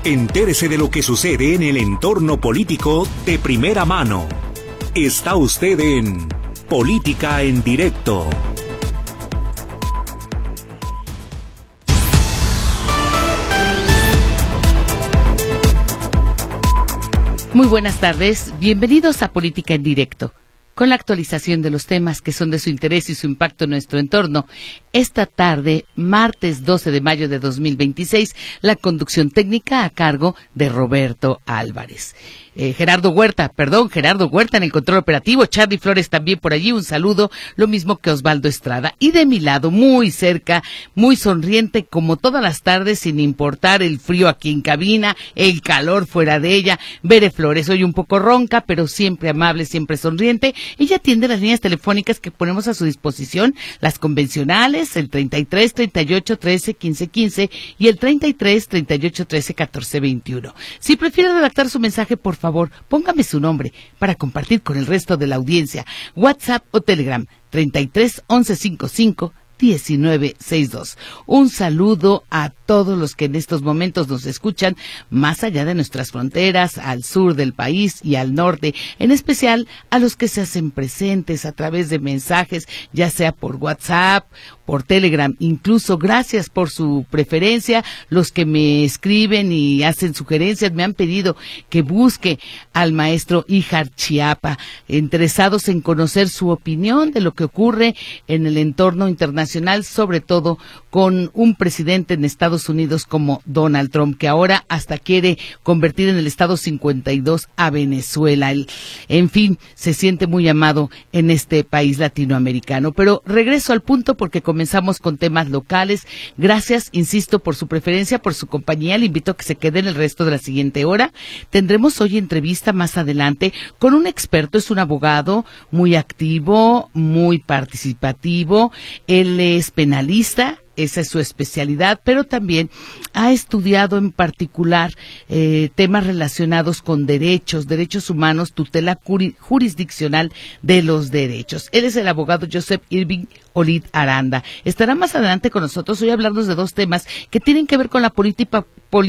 Entérese de lo que sucede en el entorno político de primera mano. Está usted en Política en Directo. Muy buenas tardes, bienvenidos a Política en Directo, con la actualización de los temas que son de su interés y su impacto en nuestro entorno. Esta tarde, martes 12 de mayo de 2026, la conducción técnica a cargo de Roberto Álvarez. Gerardo Huerta en el control operativo, Charly Flores también por allí, un saludo, lo mismo que Osvaldo Estrada. Y de mi lado, muy cerca, muy sonriente, como todas las tardes, sin importar el frío aquí en cabina, el calor fuera de ella, Bere Flores, hoy un poco ronca, pero siempre amable, siempre sonriente. Ella atiende las líneas telefónicas que ponemos a su disposición, las convencionales, el 33 38 13 15 15 y el 33 38 13 14 21. Si prefiere redactar su mensaje, por favor, póngame su nombre para compartir con el resto de la audiencia. WhatsApp o Telegram 33 11 55 1962. Un saludo a todos los que en estos momentos nos escuchan más allá de nuestras fronteras, al sur del país y al norte, en especial a los que se hacen presentes a través de mensajes, ya sea por WhatsApp, por Telegram, incluso gracias por su preferencia, los que me escriben y hacen sugerencias, me han pedido que busque al maestro Ijar Chiapa, interesados en conocer su opinión de lo que ocurre en el entorno internacional, sobre todo con un presidente en Estados Unidos como Donald Trump, que ahora hasta quiere convertir en el estado 52 a Venezuela. En fin, se siente muy amado en este país latinoamericano. Pero regreso al punto porque comenzamos con temas locales. Gracias, insisto, por su preferencia, por su compañía. Le invito a que se quede en el resto de la siguiente hora. Tendremos hoy entrevista más adelante con un experto, es un abogado muy activo, muy participativo. Él es penalista. Esa es su especialidad, pero también ha estudiado en particular temas relacionados con derechos humanos, tutela jurisdiccional de los derechos. Él es el abogado Joseph Irving Olid Aranda. Estará más adelante con nosotros hoy a hablarnos de dos temas que tienen que ver con la política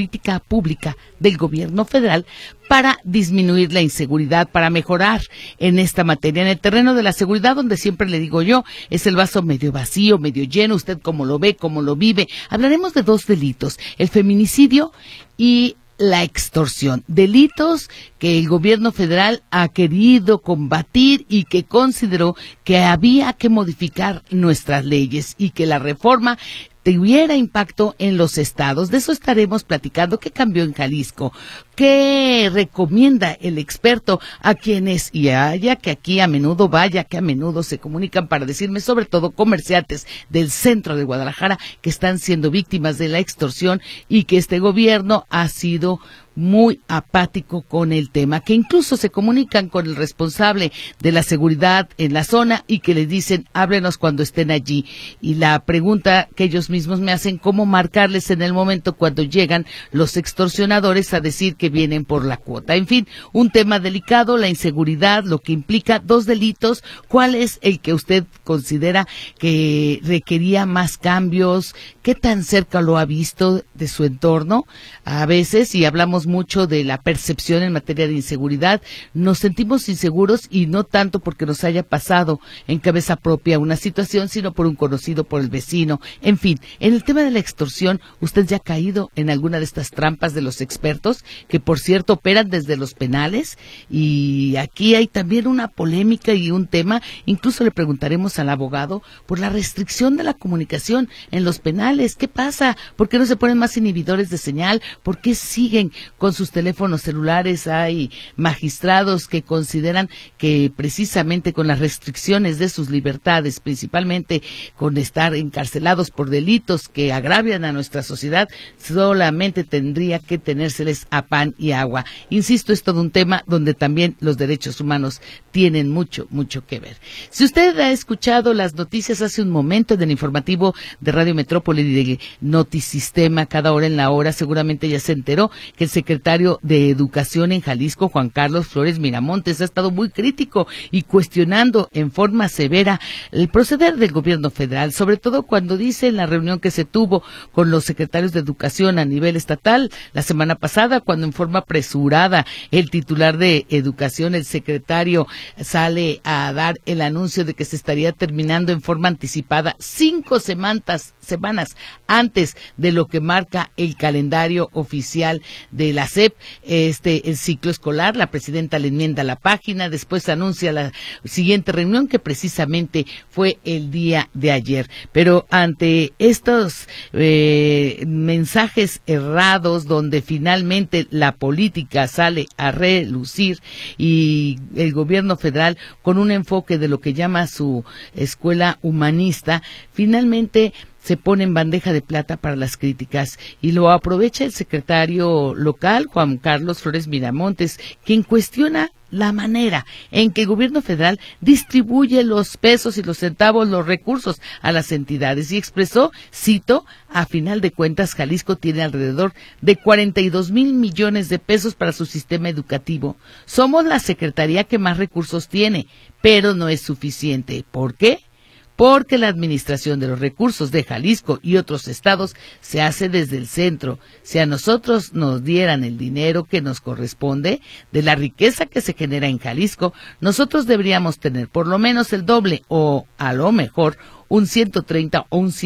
pública del gobierno federal para disminuir la inseguridad, para mejorar en esta materia. En el terreno de la seguridad, donde siempre le digo yo, es el vaso medio vacío, medio lleno, usted cómo lo ve, cómo lo vive. Hablaremos de dos delitos, el feminicidio y la extorsión, delitos que el gobierno federal ha querido combatir y que consideró que había que modificar nuestras leyes y que la reforma tuviera impacto en los estados. De eso estaremos platicando. ¿Qué cambió en Jalisco? ¿Qué recomienda el experto a quienes, y vaya que aquí a menudo se comunican para decirme, sobre todo comerciantes del centro de Guadalajara, que están siendo víctimas de la extorsión y que este gobierno ha sido muy apático con el tema, que incluso se comunican con el responsable de la seguridad en la zona y que les dicen, háblenos cuando estén allí. Y la pregunta que ellos mismos me hacen, ¿cómo marcarles en el momento cuando llegan los extorsionadores a decir que vienen por la cuota? En fin, un tema delicado, la inseguridad, lo que implica dos delitos. ¿Cuál es el que usted considera que requería más cambios? ¿Qué tan cerca lo ha visto de su entorno? A veces, y hablamos mucho de la percepción en materia de inseguridad, nos sentimos inseguros y no tanto porque nos haya pasado en cabeza propia una situación, sino por un conocido, por el vecino. En fin, en el tema de la extorsión, ¿usted ya ha caído en alguna de estas trampas de los expertos, que por cierto operan desde los penales? Y aquí hay también una polémica y un tema, incluso le preguntaremos al abogado por la restricción de la comunicación en los penales. ¿Qué pasa? ¿Por qué no se ponen más inhibidores de señal? ¿Por qué siguen con sus teléfonos celulares? Hay magistrados que consideran que precisamente con las restricciones de sus libertades, principalmente con estar encarcelados por delitos que agravian a nuestra sociedad, solamente tendría que tenérseles a pan y agua. Insisto, es todo un tema donde también los derechos humanos tienen mucho que ver. Si usted ha escuchado las noticias hace un momento en el informativo de Radio Metrópoli y de Notisistema, cada hora en la hora, seguramente ya se enteró que el secretario secretario de Educación en Jalisco, Juan Carlos Flores Miramontes, ha estado muy crítico y cuestionando en forma severa el proceder del gobierno federal, sobre todo cuando dice en la reunión que se tuvo con los secretarios de Educación a nivel estatal la semana pasada, cuando en forma apresurada el titular de Educación, el secretario, sale a dar el anuncio de que se estaría terminando en forma anticipada 5 semanas antes de lo que marca el calendario oficial de la SEP, el ciclo escolar. La presidenta le enmienda la página, después anuncia la siguiente reunión, que precisamente fue el día de ayer. Pero ante estos mensajes errados, donde finalmente la política sale a relucir y el gobierno federal con un enfoque de lo que llama su escuela humanista, finalmente se pone en bandeja de plata para las críticas, y lo aprovecha el secretario local, Juan Carlos Flores Miramontes, quien cuestiona la manera en que el gobierno federal distribuye los pesos y los centavos, los recursos a las entidades, y expresó, cito, a final de cuentas Jalisco tiene alrededor de 42,000 millones de pesos para su sistema educativo. Somos la secretaría que más recursos tiene, pero no es suficiente. ¿Por qué? Porque la administración de los recursos de Jalisco y otros estados se hace desde el centro. Si a nosotros nos dieran el dinero que nos corresponde de la riqueza que se genera en Jalisco, nosotros deberíamos tener por lo menos el doble, o a lo mejor un 130 o un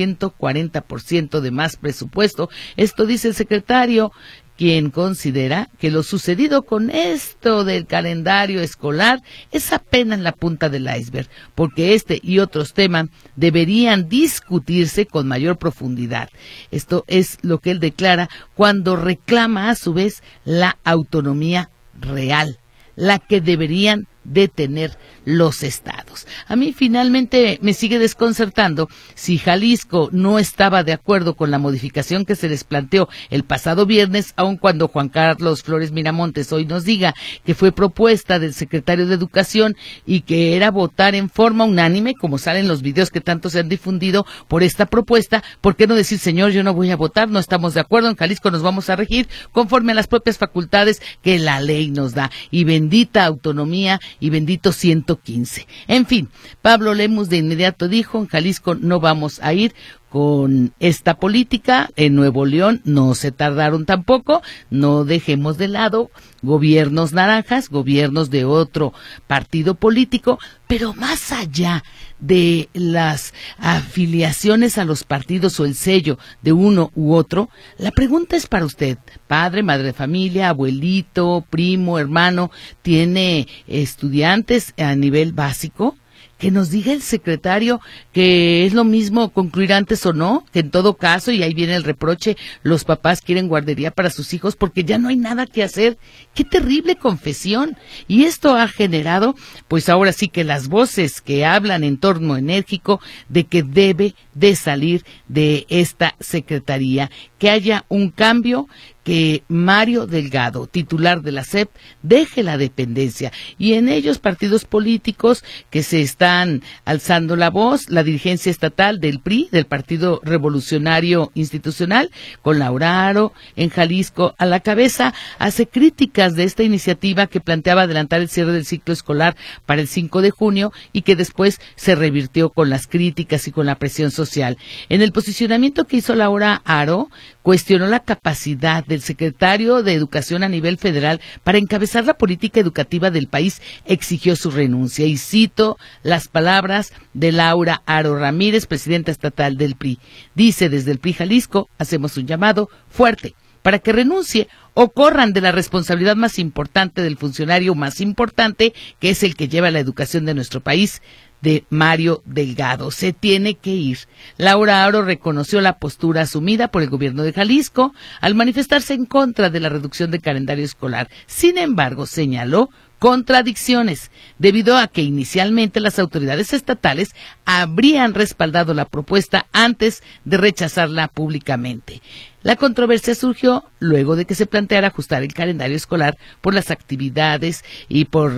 140% de más presupuesto. Esto dice el secretario, quien considera que lo sucedido con esto del calendario escolar es apenas la punta del iceberg, porque este y otros temas deberían discutirse con mayor profundidad. Esto es lo que él declara cuando reclama a su vez la autonomía real, la que deberían de tener los estados. A mí finalmente me sigue desconcertando si Jalisco no estaba de acuerdo con la modificación que se les planteó el pasado viernes, aun cuando Juan Carlos Flores Miramontes hoy nos diga que fue propuesta del secretario de Educación y que era votar en forma unánime, como salen los videos que tanto se han difundido por esta propuesta. ¿Por qué no decir, señor, yo no voy a votar, no estamos de acuerdo, en Jalisco nos vamos a regir conforme a las propias facultades que la ley nos da? Y bendita autonomía y bendito 115. En fin, Pablo Lemus de inmediato dijo, en Jalisco no vamos a ir con esta política. En Nuevo León no se tardaron tampoco. No dejemos de lado gobiernos naranjas, gobiernos de otro partido político, pero más allá de las afiliaciones a los partidos o el sello de uno u otro, la pregunta es para usted, padre, madre de familia, abuelito, primo, hermano, ¿tiene estudiantes a nivel básico? Que nos diga el secretario que es lo mismo concluir antes o no, que en todo caso, y ahí viene el reproche, los papás quieren guardería para sus hijos porque ya no hay nada que hacer. ¡Qué terrible confesión! Y esto ha generado, pues ahora sí que las voces que hablan en torno enérgico de que debe de salir de esta secretaría, que haya un cambio, que Mario Delgado, titular de la SEP, deje la dependencia, y en ellos partidos políticos que se están alzando la voz, la dirigencia estatal del PRI, del Partido Revolucionario Institucional, con Laura Aro en Jalisco a la cabeza, hace críticas de esta iniciativa que planteaba adelantar el cierre del ciclo escolar para el 5 de junio y que después se revirtió con las críticas y con la presión social. En el posicionamiento que hizo Laura Aro, cuestionó la capacidad del secretario de Educación a nivel federal para encabezar la política educativa del país, exigió su renuncia, y cito las palabras de Laura Aro Ramírez, presidenta estatal del PRI. Dice, desde el PRI Jalisco hacemos un llamado fuerte para que renuncie o corran de la responsabilidad más importante del funcionario más importante, que es el que lleva la educación de nuestro país, de Mario Delgado. Se tiene que ir. Laura Aro reconoció la postura asumida por el gobierno de Jalisco al manifestarse en contra de la reducción del calendario escolar. Sin embargo, señaló contradicciones, debido a que inicialmente las autoridades estatales habrían respaldado la propuesta antes de rechazarla públicamente. La controversia surgió luego de que se planteara ajustar el calendario escolar por las actividades y por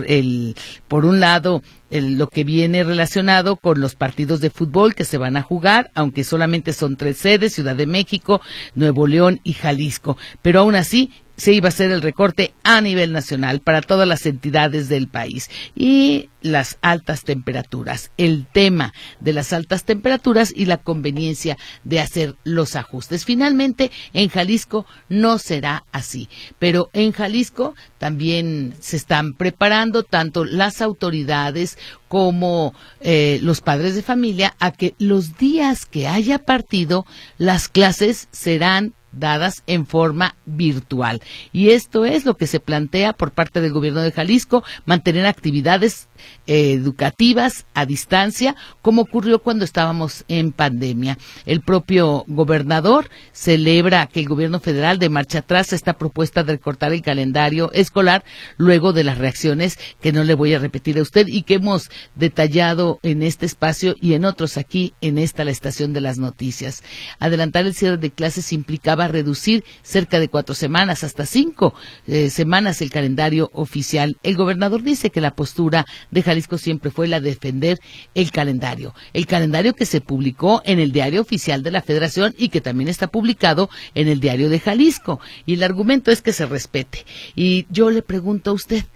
un lado, lo que viene relacionado con los partidos de fútbol que se van a jugar, aunque solamente son 3 sedes, Ciudad de México, Nuevo León y Jalisco. Pero aún así, se iba a hacer el recorte a nivel nacional para todas las entidades del país. Y las altas temperaturas, el tema de las altas temperaturas y la conveniencia de hacer los ajustes. Finalmente, en Jalisco no será así, pero en Jalisco también se están preparando tanto las autoridades como los padres de familia a que los días que haya partido, las clases serán dadas en forma virtual. Y esto es lo que se plantea por parte del gobierno de Jalisco, mantener actividades educativas a distancia, como ocurrió cuando estábamos en pandemia. El propio gobernador celebra que el gobierno federal de marcha atrás esta propuesta de recortar el calendario escolar luego de las reacciones que no le voy a repetir a usted y que hemos detallado en este espacio y en otros aquí en la estación de las noticias. Adelantar el cierre de clases implicaba reducir cerca de 4 semanas hasta 5 semanas el calendario oficial. El gobernador dice que la postura de Jalisco siempre fue la de defender el calendario que se publicó en el diario oficial de la Federación y que también está publicado en el diario de Jalisco, y el argumento es que se respete. Y yo le pregunto a usted,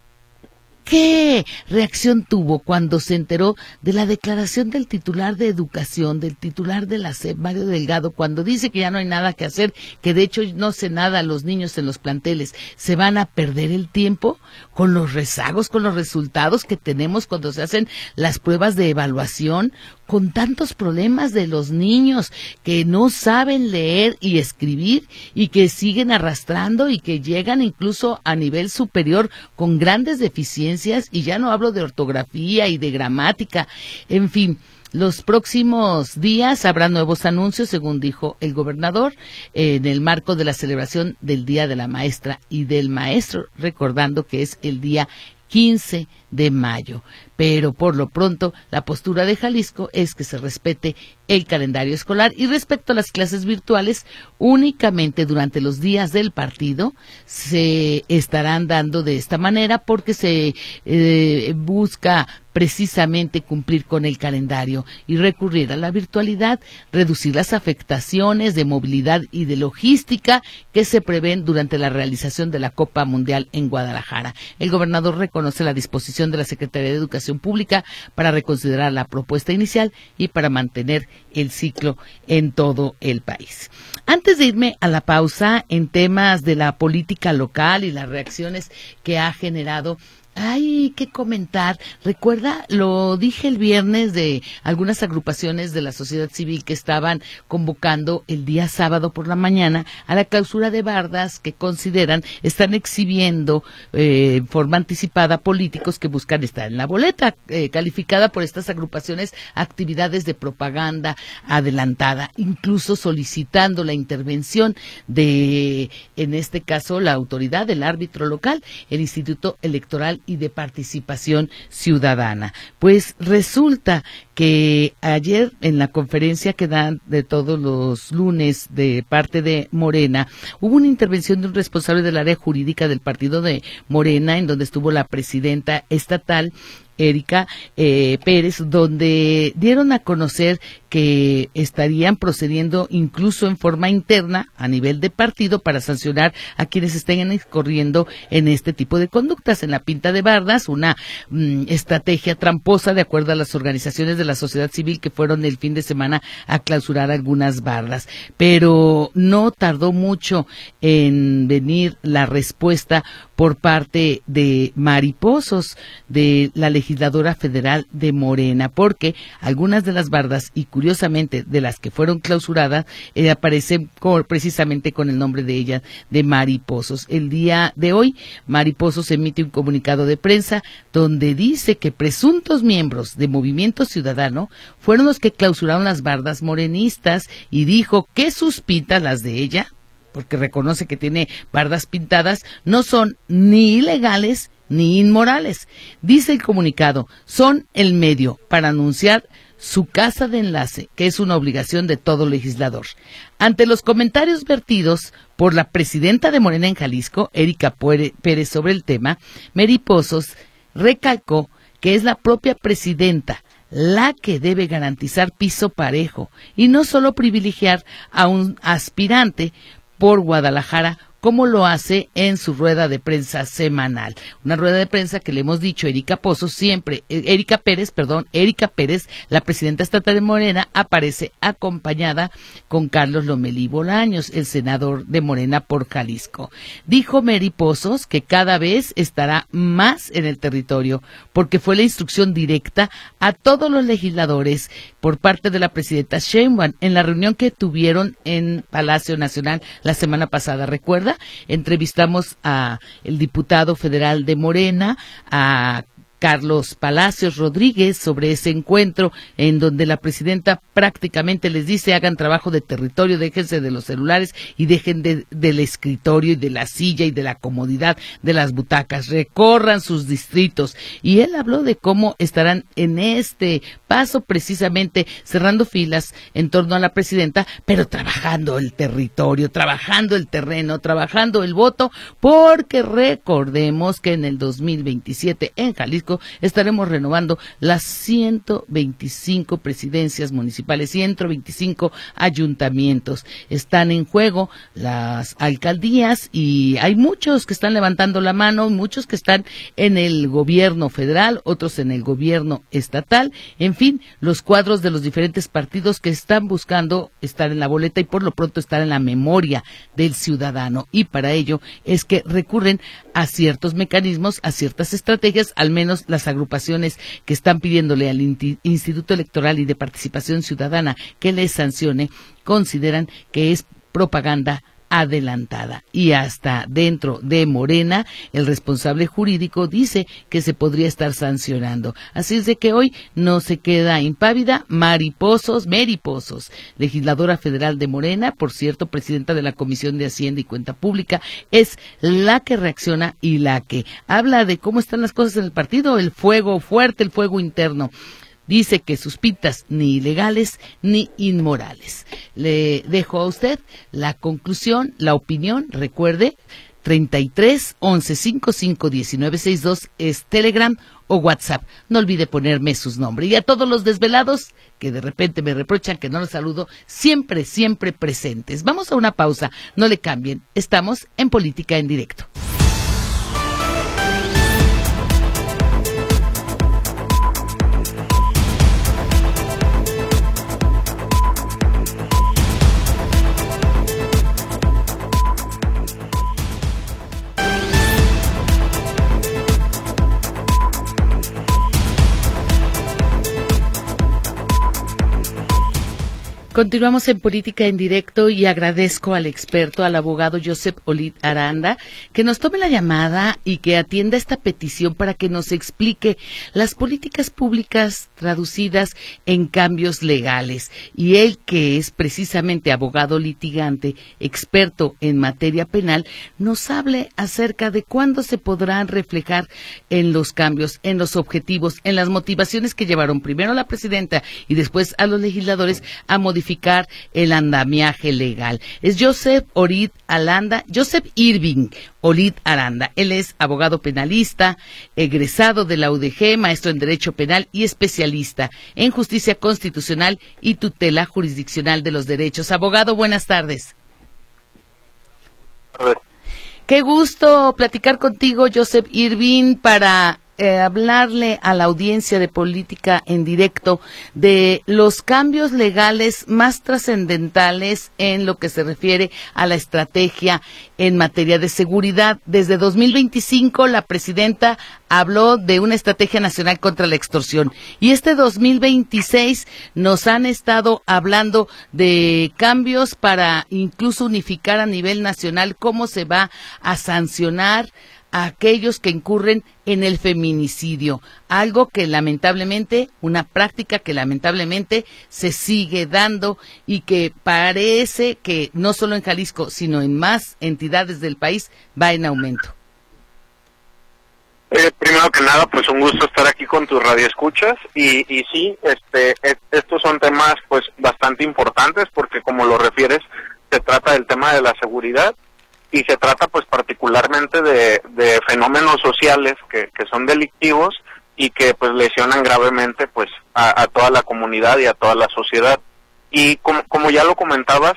¿qué reacción tuvo cuando se enteró de la declaración del titular de Educación, del titular de la SEP, Mario Delgado, cuando dice que ya no hay nada que hacer, que de hecho no se nada a los niños en los planteles? ¿Se van a perder el tiempo con los rezagos, con los resultados que tenemos cuando se hacen las pruebas de evaluación, con tantos problemas de los niños que no saben leer y escribir y que siguen arrastrando y que llegan incluso a nivel superior con grandes deficiencias? Y ya no hablo de ortografía y de gramática, en fin. Los próximos días habrá nuevos anuncios, según dijo el gobernador, en el marco de la celebración del Día de la Maestra y del Maestro, recordando que es el día 15 de mayo. Pero por lo pronto la postura de Jalisco es que se respete el calendario escolar. Y respecto a las clases virtuales, únicamente durante los días del partido se estarán dando de esta manera porque se busca precisamente cumplir con el calendario y recurrir a la virtualidad, reducir las afectaciones de movilidad y de logística que se prevén durante la realización de la Copa Mundial en Guadalajara. El gobernador reconoce la disposición de la Secretaría de Educación Pública para reconsiderar la propuesta inicial y para mantener el ciclo en todo el país. Antes de irme a la pausa, en temas de la política local y las reacciones que ha generado, hay que comentar, recuerda, lo dije el viernes, de algunas agrupaciones de la sociedad civil que estaban convocando el día sábado por la mañana a la clausura de bardas que consideran están exhibiendo en forma anticipada políticos que buscan estar en la boleta, calificada por estas agrupaciones actividades de propaganda adelantada, incluso solicitando la intervención de, en este caso, la autoridad del árbitro local, el Instituto Electoral y de Participación Ciudadana. Pues resulta que ayer en la conferencia que dan de todos los lunes de parte de Morena, hubo una intervención de un responsable del área jurídica del partido de Morena, en donde estuvo la presidenta estatal, Erika Pérez, donde dieron a conocer que estarían procediendo incluso en forma interna a nivel de partido para sancionar a quienes estén incurriendo en este tipo de conductas, en la pinta de bardas, una estrategia tramposa de acuerdo a las organizaciones de la sociedad civil que fueron el fin de semana a clausurar algunas bardas. Pero no tardó mucho en venir la respuesta por parte de Mari Pozos, de la legisladora federal de Morena, porque algunas de las bardas, y curiosamente de las que fueron clausuradas, aparecen precisamente con el nombre de ella, de Mari Pozos. El día de hoy, Mari Pozos emite un comunicado de prensa donde dice que presuntos miembros de Movimiento Ciudadano fueron los que clausuraron las bardas morenistas y dijo que sus pintas, las de ella, porque reconoce que tiene bardas pintadas, no son ni ilegales ni inmorales. Dice el comunicado, son el medio para anunciar su casa de enlace, que es una obligación de todo legislador. Ante los comentarios vertidos por la presidenta de Morena en Jalisco, Erika Pérez, sobre el tema, Mari Pozos recalcó que es la propia presidenta la que debe garantizar piso parejo y no solo privilegiar a un aspirante por Guadalajara como lo hace en su rueda de prensa semanal. Una rueda de prensa que le hemos dicho, Erika Pérez, la presidenta estatal de Morena, aparece acompañada con Carlos Lomelí Bolaños, el senador de Morena por Jalisco. Dijo Mary Pozos que cada vez estará más en el territorio, porque fue la instrucción directa a todos los legisladores por parte de la presidenta Sheinbaum en la reunión que tuvieron en Palacio Nacional la semana pasada. ¿Recuerda? Entrevistamos a el diputado federal de Morena, a Carlos Palacios Rodríguez, sobre ese encuentro en donde la presidenta prácticamente les dice: hagan trabajo de territorio, déjense de los celulares y dejen del escritorio y de la silla y de la comodidad de las butacas, recorran sus distritos. Y él habló de cómo estarán en este paso precisamente cerrando filas en torno a la presidenta, pero trabajando el territorio, trabajando el terreno, trabajando el voto, porque recordemos que en el 2027 en Jalisco estaremos renovando las 125 presidencias municipales, 125 ayuntamientos. Están en juego las alcaldías y hay muchos que están levantando la mano, muchos que están en el gobierno federal, otros en el gobierno estatal, en fin, los cuadros de los diferentes partidos que están buscando estar en la boleta y por lo pronto estar en la memoria del ciudadano. Y para ello es que recurren a ciertos mecanismos, a ciertas estrategias, al menos las agrupaciones que están pidiéndole al Instituto Electoral y de Participación Ciudadana que les sancione, consideran que es propaganda adelantada. Y hasta dentro de Morena, el responsable jurídico dice que se podría estar sancionando. Así es de que hoy no se queda impávida Mary Pozos, legisladora federal de Morena, por cierto, presidenta de la Comisión de Hacienda y Cuenta Pública, es la que reacciona y la que habla de cómo están las cosas en el partido, el fuego fuerte, el fuego interno. Dice que sus pintas ni ilegales ni inmorales. Le dejo a usted la conclusión, la opinión. Recuerde, 33 11 55 19 62 es Telegram o WhatsApp. No olvide ponerme sus nombres. Y a todos los desvelados que de repente me reprochan que no los saludo, siempre presentes. Vamos a una pausa. No le cambien. Estamos en Política en Directo. Continuamos en Política en Directo y agradezco al experto, al abogado Joseph Olid Aranda, que nos tome la llamada y que atienda esta petición para que nos explique las políticas públicas traducidas en cambios legales. Y él, que es precisamente abogado litigante, experto en materia penal, nos hable acerca de cuándo se podrán reflejar en los cambios, en los objetivos, en las motivaciones que llevaron primero a la presidenta y después a los legisladores a modificar el andamiaje legal. Es Joseph Irving Olid Aranda. Él es abogado penalista, egresado de la UDG, maestro en Derecho Penal y especialista en Justicia Constitucional y Tutela Jurisdiccional de los Derechos. Abogado, buenas tardes. Qué gusto platicar contigo, Joseph Irving, para hablarle a la audiencia de Política en Directo de los cambios legales más trascendentales en lo que se refiere a la estrategia en materia de seguridad. Desde 2025 la presidenta habló de una estrategia nacional contra la extorsión y este 2026 nos han estado hablando de cambios para incluso unificar a nivel nacional cómo se va a sancionar a aquellos que incurren en el feminicidio, algo que lamentablemente, una práctica que lamentablemente se sigue dando y que parece que no solo en Jalisco, sino en más entidades del país va en aumento. Primero que nada, pues un gusto estar aquí con tus radioescuchas y sí, estos son temas pues bastante importantes porque como lo refieres, se trata del tema de la seguridad. Y se trata pues particularmente de fenómenos sociales que son delictivos y que pues lesionan gravemente pues a toda la comunidad y a toda la sociedad. Y como ya lo comentabas,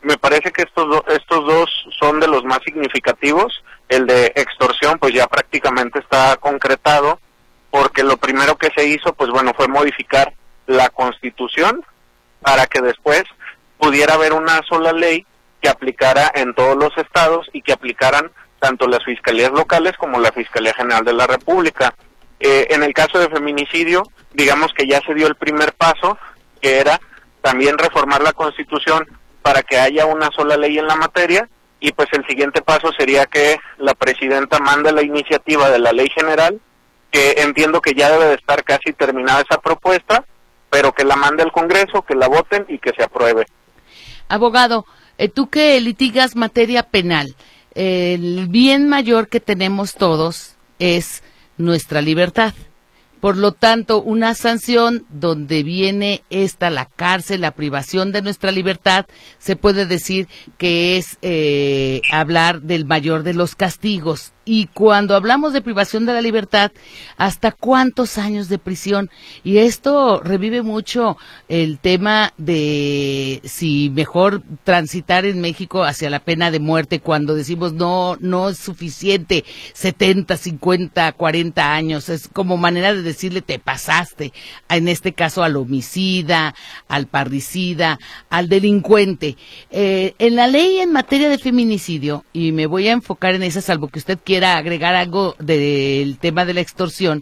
me parece que estos dos son de los más significativos. El de extorsión pues ya prácticamente está concretado, porque lo primero que se hizo pues bueno fue modificar la Constitución para que después pudiera haber una sola ley que aplicara en todos los estados y que aplicaran tanto las fiscalías locales como la Fiscalía General de la República. En el caso de feminicidio, digamos que ya se dio el primer paso, que era también reformar la Constitución para que haya una sola ley en la materia, y pues el siguiente paso sería que la presidenta mande la iniciativa de la ley general, que entiendo que ya debe de estar casi terminada esa propuesta, pero que la mande al Congreso, que la voten y que se apruebe. Abogado, tú que litigas materia penal, el bien mayor que tenemos todos es nuestra libertad. Por lo tanto, una sanción donde viene la cárcel, la privación de nuestra libertad, se puede decir que es hablar del mayor de los castigos. Y cuando hablamos de privación de la libertad, ¿hasta cuántos años de prisión? Y esto revive mucho el tema de si mejor transitar en México hacia la pena de muerte, cuando decimos no es suficiente 70, 50, 40 años. Es como manera de decirle te pasaste, en este caso al homicida, al parricida, al delincuente. En la ley en materia de feminicidio, y me voy a enfocar en esa, salvo que usted quiera agregar algo del tema de la extorsión,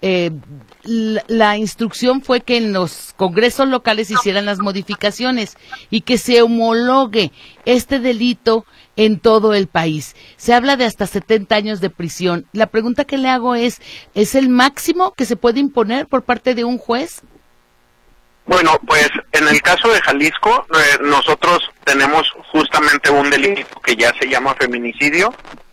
la instrucción fue que en los congresos locales hicieran las modificaciones y que se homologue este delito en todo el país. Se habla de hasta 70 años de prisión. La pregunta que le hago ¿es el máximo que se puede imponer por parte de un juez? Bueno, pues en el caso de Jalisco, nosotros tenemos justamente un delito que ya se llama feminicidio.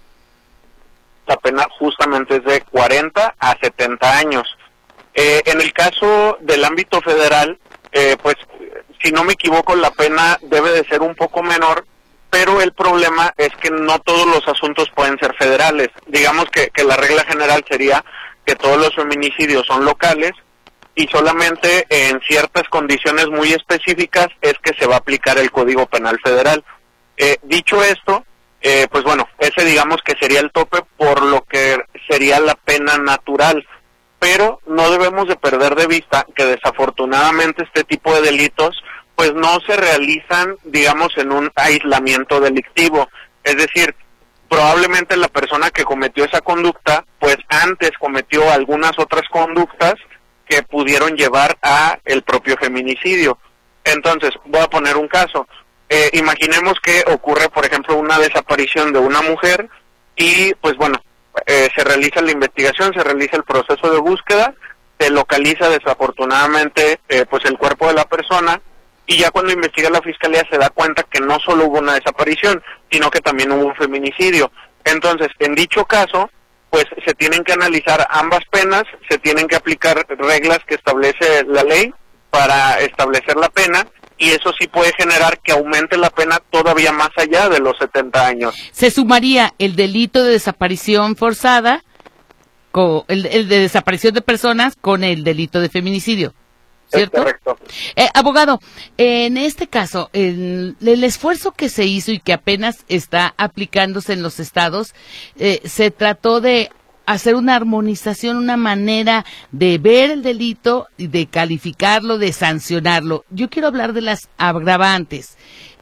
La pena justamente es de 40 a 70 años. En el caso del ámbito federal, pues si no me equivoco, la pena debe de ser un poco menor, pero el problema es que no todos los asuntos pueden ser federales. Digamos que la regla general sería que todos los feminicidios son locales y solamente en ciertas condiciones muy específicas es que se va a aplicar el Código Penal Federal. Dicho esto, pues bueno, ese digamos que sería el tope por lo que sería la pena natural, pero no debemos de perder de vista que desafortunadamente este tipo de delitos pues no se realizan, digamos, en un aislamiento delictivo. Es decir, probablemente la persona que cometió esa conducta, pues antes cometió algunas otras conductas que pudieron llevar a el propio feminicidio. Entonces, voy a poner un caso. Imaginemos que ocurre, por ejemplo, una desaparición de una mujer y, pues bueno, se realiza la investigación, se realiza el proceso de búsqueda, se localiza desafortunadamente pues el cuerpo de la persona, y ya cuando investiga la fiscalía se da cuenta que no solo hubo una desaparición, sino que también hubo un feminicidio. Entonces, en dicho caso, pues se tienen que analizar ambas penas, se tienen que aplicar reglas que establece la ley para establecer la pena, y eso sí puede generar que aumente la pena todavía más allá de los 70 años. Se sumaría el delito de desaparición forzada, el de desaparición de personas, con el delito de feminicidio, ¿cierto? Es correcto. Abogado, en este caso, el esfuerzo que se hizo y que apenas está aplicándose en los estados, se trató de hacer una armonización, una manera de ver el delito, de calificarlo, de sancionarlo. Yo quiero hablar de las agravantes,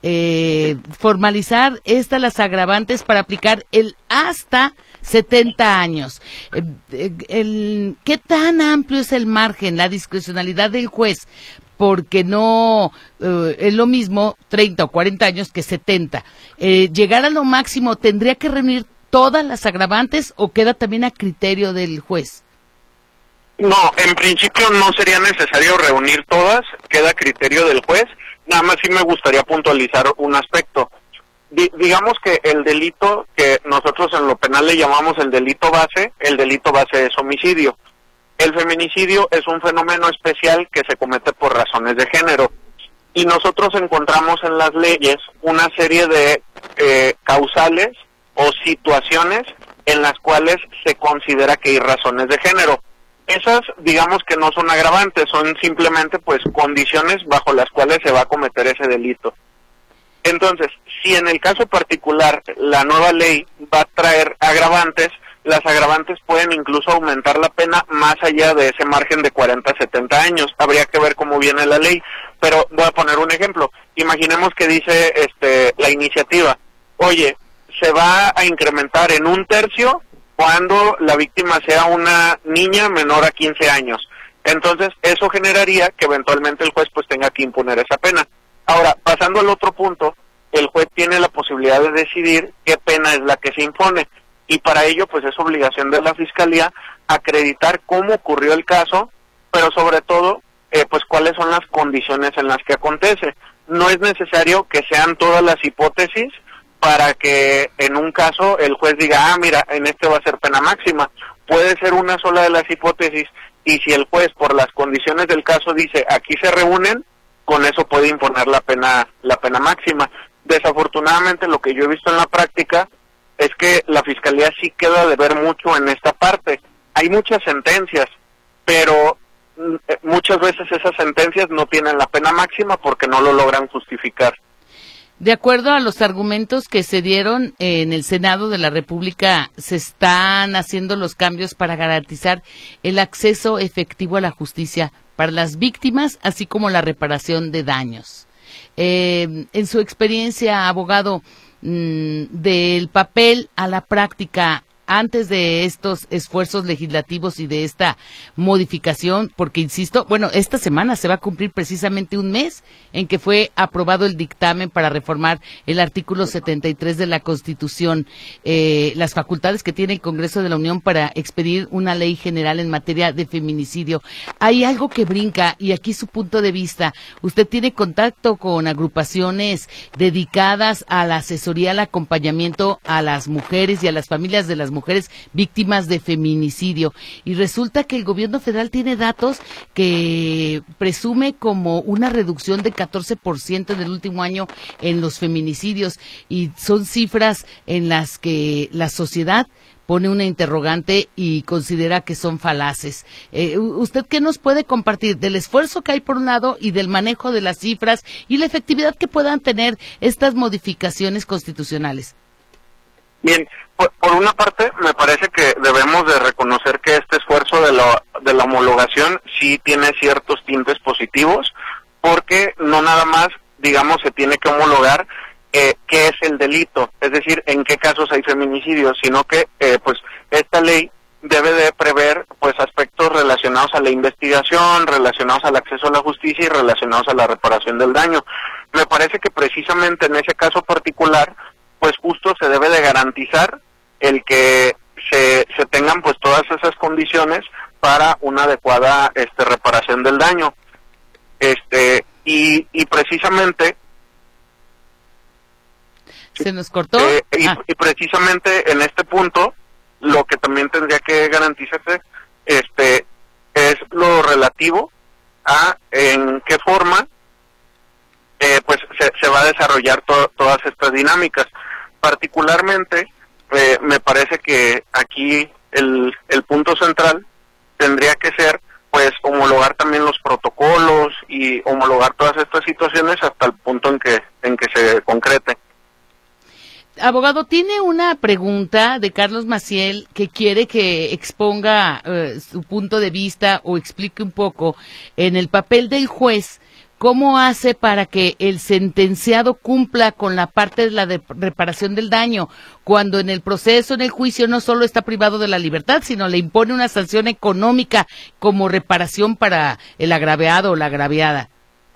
formalizar las agravantes para aplicar el hasta 70 años. ¿Qué tan amplio es el margen, la discrecionalidad del juez? Porque no es lo mismo 30 o 40 años que 70. Llegar a lo máximo, ¿tendría que reunir todas las agravantes o queda también a criterio del juez? No, en principio no sería necesario reunir todas, queda a criterio del juez. Nada más sí me gustaría puntualizar un aspecto. Digamos que el delito que nosotros en lo penal le llamamos el delito base es homicidio. El feminicidio es un fenómeno especial que se comete por razones de género. Y nosotros encontramos en las leyes una serie de causales o situaciones en las cuales se considera que hay razones de género. Esas, digamos que no son agravantes, son simplemente pues condiciones bajo las cuales se va a cometer ese delito. Entonces, si en el caso particular la nueva ley va a traer agravantes, las agravantes pueden incluso aumentar la pena más allá de ese margen de 40 a 70 años. Habría que ver cómo viene la ley, pero voy a poner un ejemplo. Imaginemos que dice la iniciativa, oye, se va a incrementar en 1/3 cuando la víctima sea una niña menor a 15 años. Entonces, eso generaría que eventualmente el juez pues tenga que imponer esa pena. Ahora, pasando al otro punto, el juez tiene la posibilidad de decidir qué pena es la que se impone, y para ello pues es obligación de la Fiscalía acreditar cómo ocurrió el caso, pero sobre todo pues cuáles son las condiciones en las que acontece. No es necesario que sean todas las hipótesis para que en un caso el juez diga, mira, en este va a ser pena máxima. Puede ser una sola de las hipótesis, y si el juez por las condiciones del caso dice, aquí se reúnen, con eso puede imponer la pena máxima. Desafortunadamente lo que yo he visto en la práctica es que la Fiscalía sí queda de ver mucho en esta parte. Hay muchas sentencias, pero muchas veces esas sentencias no tienen la pena máxima porque no lo logran justificar. De acuerdo a los argumentos que se dieron en el Senado de la República, se están haciendo los cambios para garantizar el acceso efectivo a la justicia para las víctimas, así como la reparación de daños. En su experiencia, abogado, del papel a la práctica antes de estos esfuerzos legislativos y de esta modificación, porque insisto, bueno, esta semana se va a cumplir precisamente un mes en que fue aprobado el dictamen para reformar el artículo 73 de la Constitución, las facultades que tiene el Congreso de la Unión para expedir una ley general en materia de feminicidio. Hay algo que brinca, y aquí su punto de vista. Usted tiene contacto con agrupaciones dedicadas a la asesoría, al acompañamiento a las mujeres y a las familias de las mujeres víctimas de feminicidio, y resulta que el gobierno federal tiene datos que presume como una reducción de 14% en el último año en los feminicidios, y son cifras en las que la sociedad pone una interrogante y considera que son falaces. ¿Usted qué nos puede compartir del esfuerzo que hay por un lado y del manejo de las cifras y la efectividad que puedan tener estas modificaciones constitucionales? Bien, por una parte me parece que debemos de reconocer que este esfuerzo de la homologación sí tiene ciertos tintes positivos, porque no nada más, digamos, se tiene que homologar qué es el delito, es decir, en qué casos hay feminicidios, sino que pues esta ley debe de prever pues aspectos relacionados a la investigación, relacionados al acceso a la justicia y relacionados a la reparación del daño. Me parece que precisamente en ese caso particular pues justo se debe de garantizar el que se tengan pues todas esas condiciones para una adecuada reparación del daño. Y precisamente se nos cortó. Y precisamente en este punto lo que también tendría que garantizarse es lo relativo a en qué forma pues se va a desarrollar todas estas dinámicas. Particularmente, me parece que aquí el punto central tendría que ser, pues, homologar también los protocolos y homologar todas estas situaciones hasta el punto en que se concrete. Abogado, tiene una pregunta de Carlos Maciel que quiere que exponga su punto de vista o explique un poco en el papel del juez. ¿Cómo hace para que el sentenciado cumpla con la parte de la reparación del daño, cuando en el proceso, en el juicio, no solo está privado de la libertad, sino le impone una sanción económica como reparación para el agraviado o la agraviada?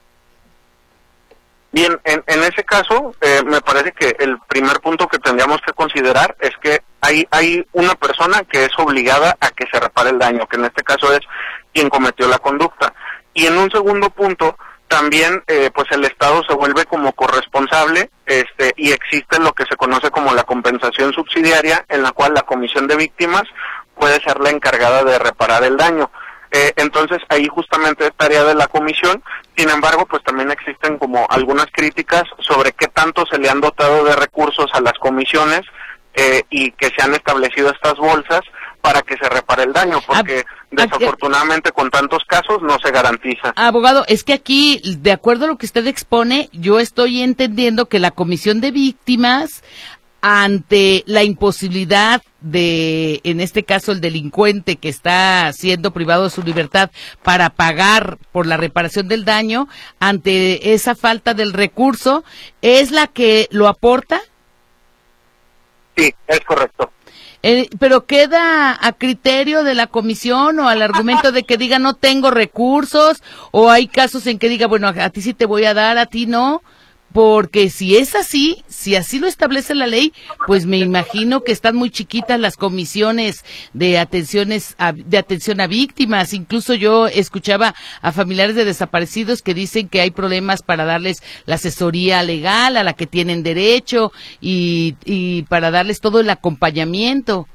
Bien, en ese caso, me parece que el primer punto que tendríamos que considerar es que hay una persona que es obligada a que se repare el daño, que en este caso es quien cometió la conducta. Y en un segundo punto, también pues el Estado se vuelve como corresponsable y existe lo que se conoce como la compensación subsidiaria, en la cual la comisión de víctimas puede ser la encargada de reparar el daño. Entonces ahí justamente es tarea de la comisión. Sin embargo, pues también existen como algunas críticas sobre qué tanto se le han dotado de recursos a las comisiones y que se han establecido estas bolsas para que se repare el daño, porque desafortunadamente con tantos casos no se garantiza. Abogado, es que aquí, de acuerdo a lo que usted expone, yo estoy entendiendo que la Comisión de Víctimas, ante la imposibilidad de, en este caso, el delincuente que está siendo privado de su libertad para pagar por la reparación del daño, ante esa falta del recurso, ¿es la que lo aporta? Sí, es correcto. Pero queda a criterio de la comisión o al argumento de que diga no tengo recursos, o hay casos en que diga, bueno, a ti sí te voy a dar, a ti no. Porque si es así, si así lo establece la ley, pues me imagino que están muy chiquitas las comisiones de atención a víctimas. Incluso yo escuchaba a familiares de desaparecidos que dicen que hay problemas para darles la asesoría legal a la que tienen derecho y para darles todo el acompañamiento.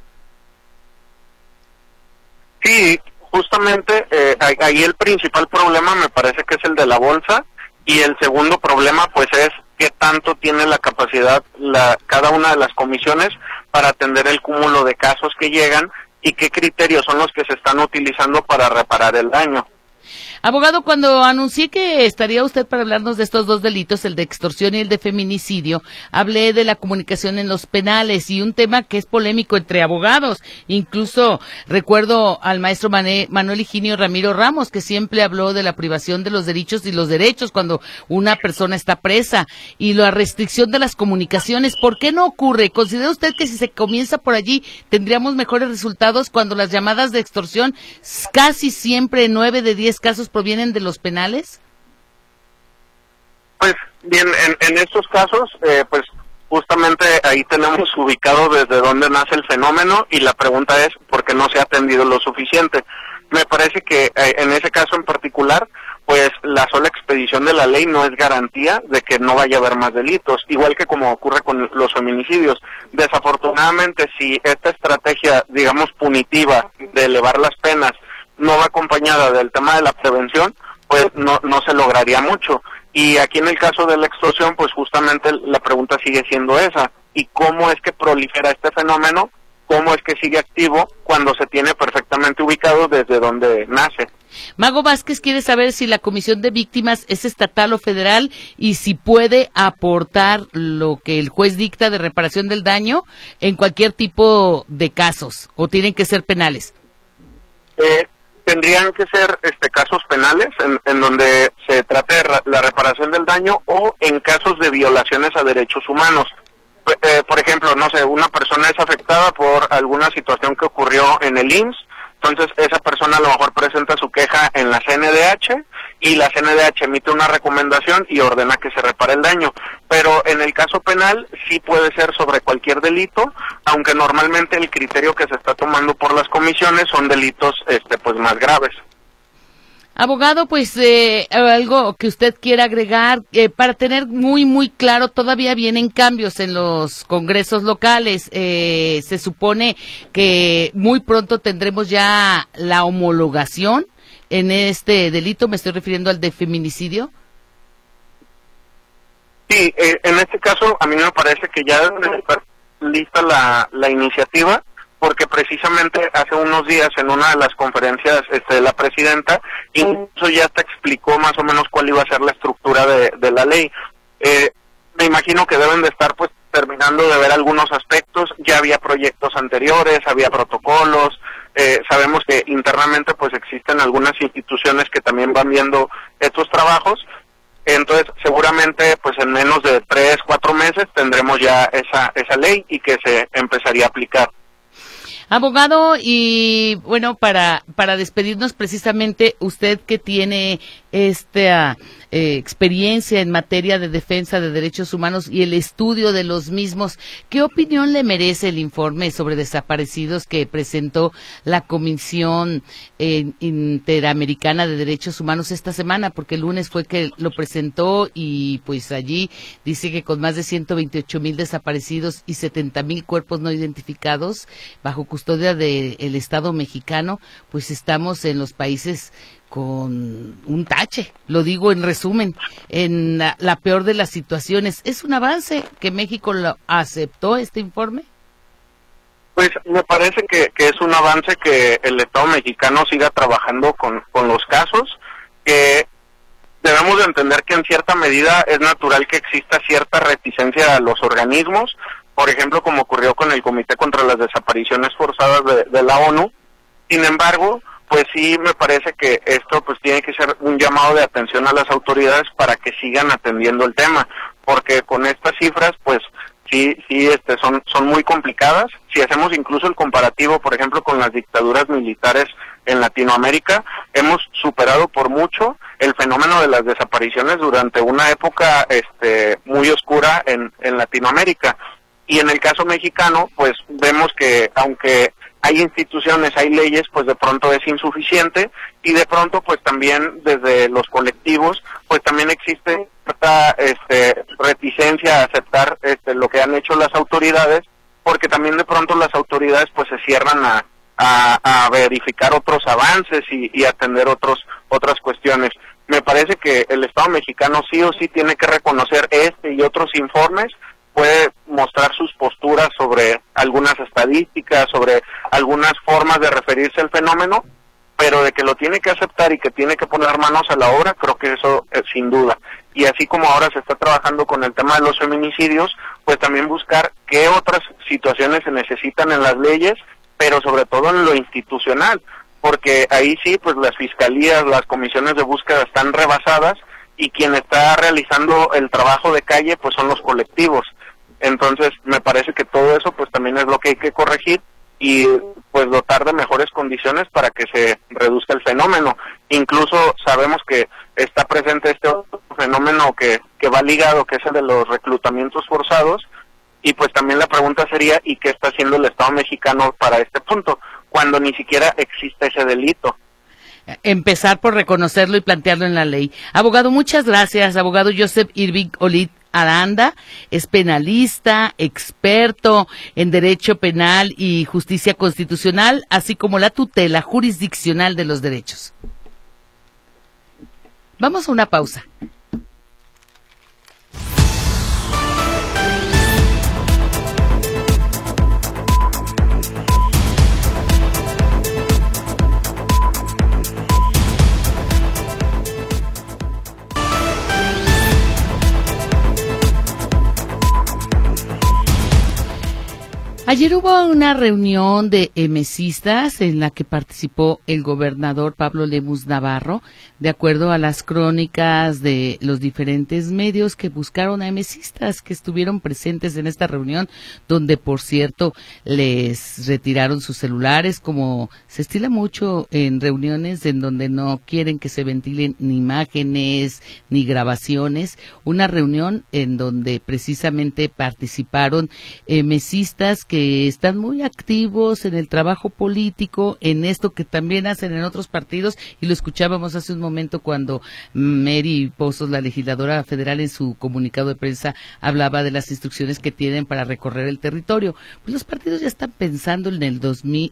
Sí, justamente ahí el principal problema me parece que es el de la bolsa. Y el segundo problema, pues, es qué tanto tiene la capacidad cada una de las comisiones para atender el cúmulo de casos que llegan y qué criterios son los que se están utilizando para reparar el daño. Abogado, cuando anuncié que estaría usted para hablarnos de estos dos delitos, el de extorsión y el de feminicidio, hablé de la comunicación en los penales y un tema que es polémico entre abogados. Incluso recuerdo al maestro Manuel Higinio Ramiro Ramos, que siempre habló de la privación de los derechos y los derechos cuando una persona está presa y la restricción de las comunicaciones. ¿Por qué no ocurre? ¿Considera usted que si se comienza por allí tendríamos mejores resultados cuando las llamadas de extorsión casi siempre 9 de 10 casos provienen de los penales? Pues bien, en estos casos, pues justamente ahí tenemos ubicado desde dónde nace el fenómeno y la pregunta es ¿por qué no se ha atendido lo suficiente? Me parece que en ese caso en particular, pues la sola expedición de la ley no es garantía de que no vaya a haber más delitos, igual que como ocurre con los feminicidios. Desafortunadamente, si esta estrategia, digamos, punitiva de elevar las penas no va acompañada del tema de la prevención, pues no se lograría mucho. Y aquí en el caso de la extorsión, pues justamente la pregunta sigue siendo esa. ¿Y cómo es que prolifera este fenómeno? ¿Cómo es que sigue activo cuando se tiene perfectamente ubicado desde donde nace? Mago Vázquez quiere saber si la Comisión de Víctimas es estatal o federal y si puede aportar lo que el juez dicta de reparación del daño en cualquier tipo de casos, o tienen que ser penales. Tendrían que ser casos penales en donde se trate de la reparación del daño o en casos de violaciones a derechos humanos. Por ejemplo, no sé, una persona es afectada por alguna situación que ocurrió en el IMSS, entonces esa persona a lo mejor presenta su queja en la CNDH y la CNDH emite una recomendación y ordena que se repare el daño. Pero en el caso penal sí puede ser sobre cualquier delito, aunque normalmente el criterio que se está tomando por las comisiones son delitos pues más graves. Abogado, pues algo que usted quiera agregar para tener muy claro, todavía vienen cambios en los congresos locales. Se supone que muy pronto tendremos ya la homologación en este delito, me estoy refiriendo al de feminicidio. Sí, en este caso a mí me parece que ya debe estar lista la iniciativa, porque precisamente hace unos días en una de las conferencias de la presidenta, incluso ya te explicó más o menos cuál iba a ser la estructura de la ley. Me imagino que deben de estar pues terminando de ver algunos aspectos, ya había proyectos anteriores, había protocolos, sabemos que internamente pues existen algunas instituciones que también van viendo estos trabajos. Entonces, seguramente, pues en menos de 3-4 meses tendremos ya esa ley y que se empezaría a aplicar. Abogado, y bueno, para despedirnos precisamente, usted que tiene esta experiencia en materia de defensa de derechos humanos y el estudio de los mismos, ¿qué opinión le merece el informe sobre desaparecidos que presentó la Comisión Interamericana de Derechos Humanos esta semana? Porque el lunes fue que lo presentó y pues allí dice que con más de 128,000 desaparecidos y 70,000 cuerpos no identificados bajo custodia del Estado mexicano, pues estamos en los países con un tache, lo digo en resumen, en la peor de las situaciones. ¿Es un avance que México lo aceptó este informe? Pues me parece que es un avance que el Estado mexicano siga trabajando con los casos, que debemos de entender que en cierta medida es natural que exista cierta reticencia a los organismos, por ejemplo, como ocurrió con el Comité contra las Desapariciones Forzadas de la ONU. Sin embargo, pues sí me parece que esto pues tiene que ser un llamado de atención a las autoridades para que sigan atendiendo el tema, porque con estas cifras pues sí son muy complicadas. Si hacemos incluso el comparativo, por ejemplo, con las dictaduras militares en Latinoamérica, hemos superado por mucho el fenómeno de las desapariciones durante una época muy oscura en Latinoamérica. Y en el caso mexicano, pues vemos que aunque hay instituciones, hay leyes, pues de pronto es insuficiente, y de pronto pues también desde los colectivos pues también existe cierta reticencia a aceptar lo que han hecho las autoridades, porque también de pronto las autoridades pues se cierran a verificar otros avances y atender otras cuestiones. Me parece que el Estado mexicano sí o sí tiene que reconocer y otros informes, puede mostrar sus posturas sobre algunas estadísticas, sobre algunas formas de referirse al fenómeno, pero de que lo tiene que aceptar y que tiene que poner manos a la obra, creo que eso sin duda. Y así como ahora se está trabajando con el tema de los feminicidios, pues también buscar qué otras situaciones se necesitan en las leyes, pero sobre todo en lo institucional, porque ahí sí, pues las fiscalías, las comisiones de búsqueda están rebasadas, y quien está realizando el trabajo de calle pues son los colectivos. Entonces me parece que todo eso pues también es lo que hay que corregir y pues dotar de mejores condiciones para que se reduzca el fenómeno. Incluso sabemos que está presente este otro fenómeno que va ligado, que es el de los reclutamientos forzados, y pues también la pregunta sería, ¿y qué está haciendo el Estado mexicano para este punto? Cuando ni siquiera existe ese delito. Empezar por reconocerlo y plantearlo en la ley. Abogado, muchas gracias. Abogado Joseph Irving Olid Aranda es penalista, experto en Derecho Penal y Justicia Constitucional, así como la tutela jurisdiccional de los derechos. Vamos a una pausa. Ayer hubo una reunión de mesistas en la que participó el gobernador Pablo Lemus Navarro, de acuerdo a las crónicas de los diferentes medios que buscaron a mesistas que estuvieron presentes en esta reunión, donde por cierto les retiraron sus celulares, como se estila mucho en reuniones en donde no quieren que se ventilen ni imágenes ni grabaciones. Una reunión en donde precisamente participaron mesistas que están muy activos en el trabajo político, en esto que también hacen en otros partidos, y lo escuchábamos hace un momento cuando Mary Pozos, la legisladora federal, en su comunicado de prensa hablaba de las instrucciones que tienen para recorrer el territorio. Pues los partidos ya están pensando en el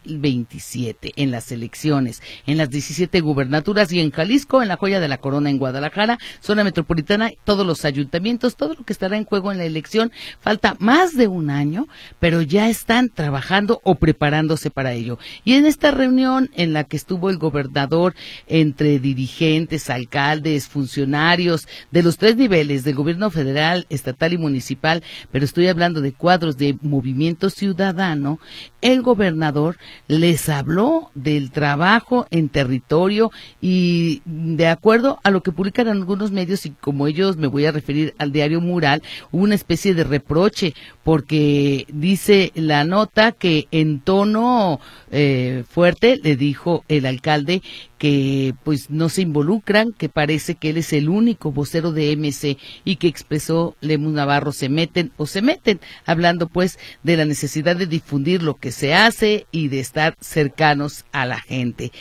2027, en las elecciones, en las 17 gubernaturas, y en Jalisco, en la joya de la corona, en Guadalajara, zona metropolitana, todos los ayuntamientos, todo lo que estará en juego en la elección. Falta más de un año, pero ya están trabajando o preparándose para ello. Y en esta reunión en la que estuvo el gobernador, entre dirigentes, alcaldes, funcionarios de los tres niveles, del gobierno federal, estatal y municipal, pero estoy hablando de cuadros de Movimiento Ciudadano, el gobernador les habló del trabajo en territorio, y de acuerdo a lo que publican algunos medios, y como ellos me voy a referir al diario Mural, hubo una especie de reproche, porque dice la nota que en tono fuerte le dijo el alcalde que pues no se involucran, que parece que él es el único vocero de MC, y que expresó Lemus Navarro, se meten, hablando pues de la necesidad de difundir lo que se hace y de estar cercanos a la gente.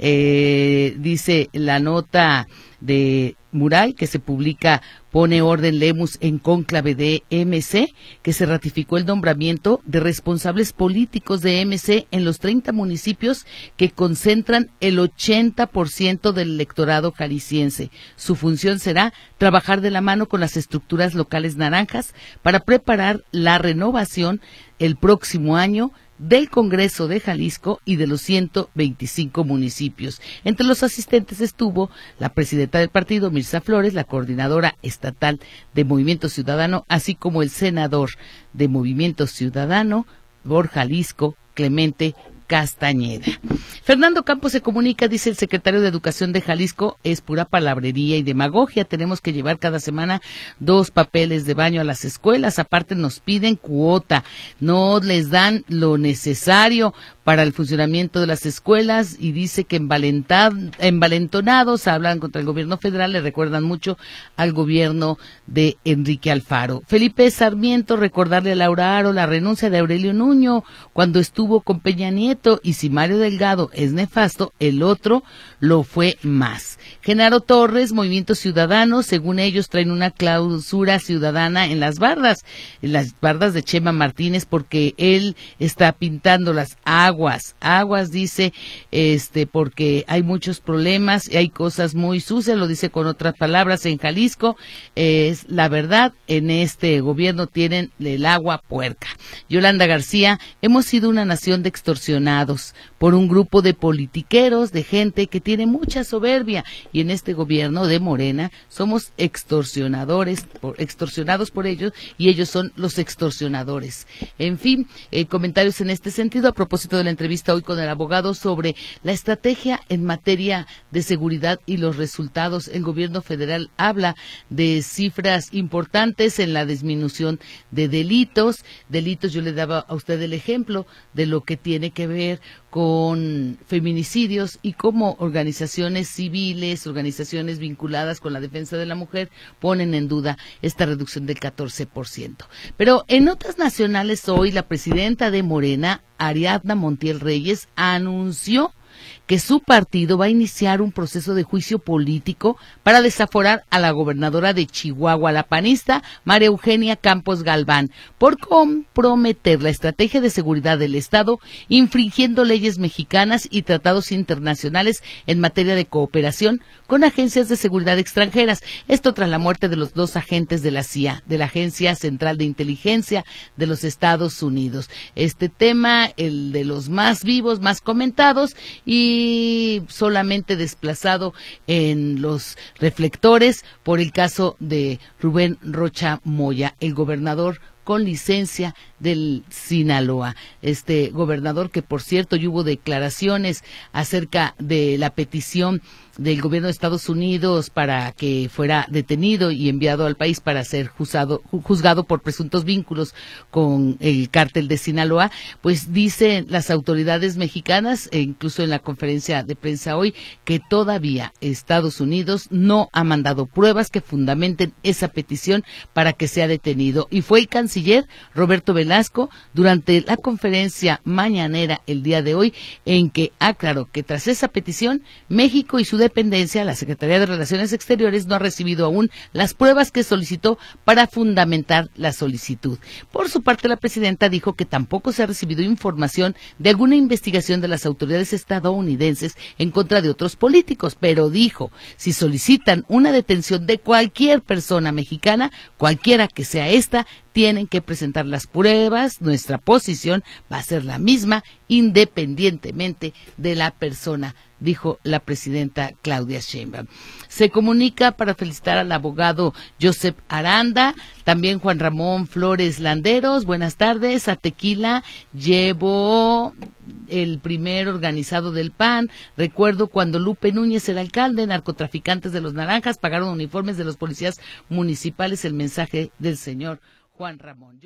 Dice la nota de Mural, que se publica, pone orden Lemus en cónclave de MC, que se ratificó el nombramiento de responsables políticos de MC en los 30 municipios que concentran el 80% del electorado jalisciense. Su función será trabajar de la mano con las estructuras locales naranjas para preparar la renovación el próximo año del Congreso de Jalisco y de los 125 municipios. Entre los asistentes estuvo la presidenta del partido, Mirza Flores, la coordinadora estatal de Movimiento Ciudadano, así como el senador de Movimiento Ciudadano por Jalisco, Clemente Castañeda. Fernando Campos se comunica, dice el secretario de Educación de Jalisco, es pura palabrería y demagogia, tenemos que llevar cada semana 2 papeles de baño a las escuelas, aparte nos piden cuota, no les dan lo necesario para el funcionamiento de las escuelas y dice que envalentonados hablan contra el gobierno federal, le recuerdan mucho al gobierno de Enrique Alfaro. Felipe Sarmiento, recordarle a Laura Aro la renuncia de Aurelio Nuño cuando estuvo con Peña Nieto, y si Mario Delgado es nefasto, el otro lo fue más. Genaro Torres, Movimiento Ciudadano, según ellos traen una clausura ciudadana en las bardas de Chema Martínez, porque él está pintando las aguas, dice, porque hay muchos problemas y hay cosas muy sucias, lo dice con otras palabras, en Jalisco, es la verdad, en este gobierno tienen el agua puerca. Yolanda García, hemos sido una nación de extorsionados por un grupo de politiqueros, de gente que tiene mucha soberbia, y en este gobierno de Morena somos extorsionados por ellos, y ellos son los extorsionadores. En fin, comentarios en este sentido a propósito de la entrevista hoy con el abogado sobre la estrategia en materia de seguridad y los resultados. El gobierno federal habla de cifras importantes en la disminución de delitos. Yo le daba a usted el ejemplo de lo que tiene que ver con feminicidios y cómo organizaciones civiles, organizaciones vinculadas con la defensa de la mujer ponen en duda esta reducción del 14%. Pero en notas nacionales hoy, la presidenta de Morena, Ariadna Montiel Reyes, anunció que su partido va a iniciar un proceso de juicio político para desaforar a la gobernadora de Chihuahua, la panista María Eugenia Campos Galván, por comprometer la estrategia de seguridad del Estado, infringiendo leyes mexicanas y tratados internacionales en materia de cooperación con agencias de seguridad extranjeras. Esto tras la muerte de los 2 agentes de la CIA, de la Agencia Central de Inteligencia de los Estados Unidos. Este tema, el de los más vivos, más comentados, y solamente desplazado en los reflectores por el caso de Rubén Rocha Moya, el gobernador con licencia del Sinaloa. Este gobernador que, por cierto, hubo declaraciones acerca de la petición del gobierno de Estados Unidos para que fuera detenido y enviado al país para ser juzgado por presuntos vínculos con el cártel de Sinaloa, pues dicen las autoridades mexicanas, e incluso en la conferencia de prensa hoy, que todavía Estados Unidos no ha mandado pruebas que fundamenten esa petición para que sea detenido. Y fue el canciller Roberto Velasco durante la conferencia mañanera el día de hoy en que aclaró que tras esa petición, México y su dependencia, la Secretaría de Relaciones Exteriores, no ha recibido aún las pruebas que solicitó para fundamentar la solicitud. Por su parte, la presidenta dijo que tampoco se ha recibido información de alguna investigación de las autoridades estadounidenses en contra de otros políticos, pero dijo, si solicitan una detención de cualquier persona mexicana, cualquiera que sea esta, tienen que presentar las pruebas, nuestra posición va a ser la misma independientemente de la persona, dijo la presidenta Claudia Sheinbaum. Se comunica para felicitar al abogado Joseph Aranda, también Juan Ramón Flores Landeros, buenas tardes, a Tequila llevo el primer organizado del PAN, recuerdo cuando Lupe Núñez era alcalde, narcotraficantes de los Naranjas pagaron uniformes de los policías municipales, el mensaje del señor Juan Ramón.